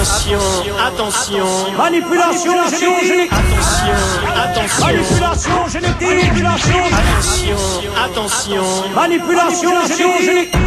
Attention, attention. Manipulation génétique. Attention, Manipulation génétique. attention. Manipulation génétique.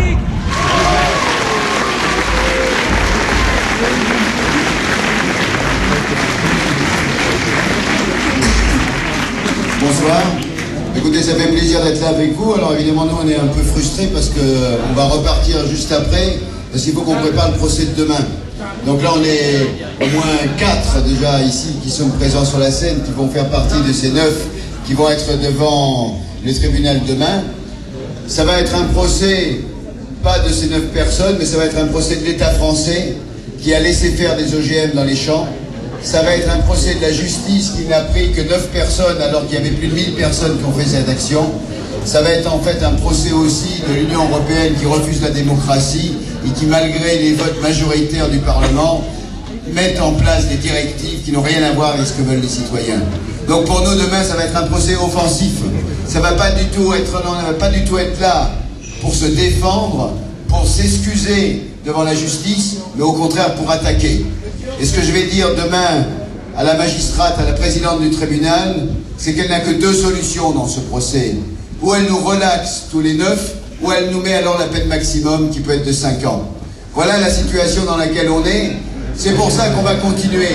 Bonsoir. Écoutez, ça fait plaisir d'être là avec vous. Alors évidemment, nous, on est un peu frustrés parce qu'on va repartir juste après, parce qu'il faut qu'on prépare le procès de demain. Donc là, on est au moins 4 déjà ici qui sont présents sur la scène, qui vont faire partie de ces 9 qui vont être devant le tribunal demain. Ça va être un procès, pas de ces 9 personnes, mais ça va être un procès de l'État français qui a laissé faire des OGM dans les champs. Ça va être un procès de la justice qui n'a pris que 9 personnes alors qu'il y avait plus de 1000 personnes qui ont fait cette action. Ça va être en fait un procès aussi de l'Union européenne qui refuse la démocratie et qui, malgré les votes majoritaires du Parlement, mettent en place des directives qui n'ont rien à voir avec ce que veulent les citoyens. Donc pour nous, demain, ça va être un procès offensif. Ça ne va pas du tout être là pour se défendre, pour s'excuser devant la justice, mais au contraire pour attaquer. Et ce que je vais dire demain à la magistrate, à la présidente du tribunal, c'est qu'elle n'a que 2 solutions dans ce procès. Ou elle nous relaxe tous les 9, ou elle nous met alors la peine maximum qui peut être de 5 ans. Voilà la situation dans laquelle on est. C'est pour ça qu'on va continuer.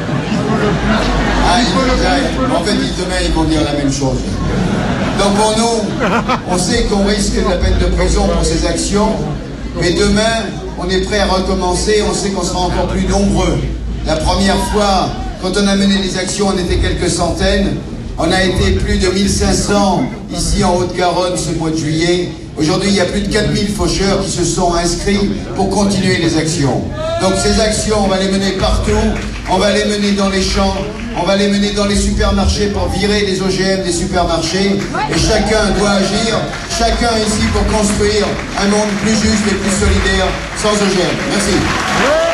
En fait, demain, ils vont dire la même chose. Donc pour nous, on sait qu'on risque la peine de prison pour ces actions, mais demain, on est prêt à recommencer, on sait qu'on sera encore plus nombreux. La première fois, quand on a mené les actions, on était quelques centaines. On a été plus de 1500 ici en Haute-Garonne ce mois de juillet. Aujourd'hui, il y a plus de 4000 faucheurs qui se sont inscrits pour continuer les actions. Donc ces actions, on va les mener partout. On va les mener dans les champs. On va les mener dans les supermarchés pour virer les OGM des supermarchés. Et chacun doit agir. Chacun ici pour construire un monde plus juste et plus solidaire sans OGM. Merci.